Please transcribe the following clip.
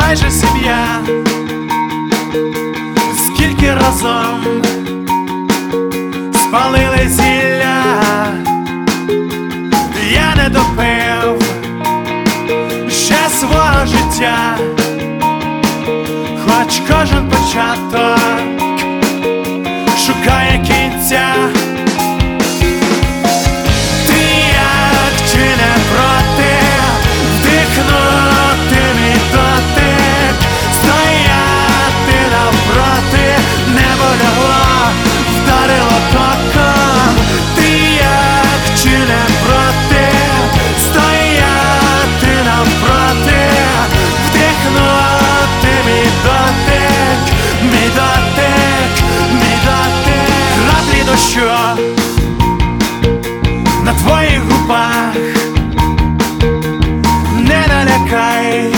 майже сім'я. Скільки разом спалили зілля, я не допив ще свого життя, хоч кожен початок шукає кінця. Ти як чи не проти вдихнути мій дотик, стояти навпроти, небо лягло, вдарило током. Ти як чи не проти стояти навпроти, вдихнути мій дотик, мій дотик, мій дотик. Краплі дощу на твоїх губах, не налякай,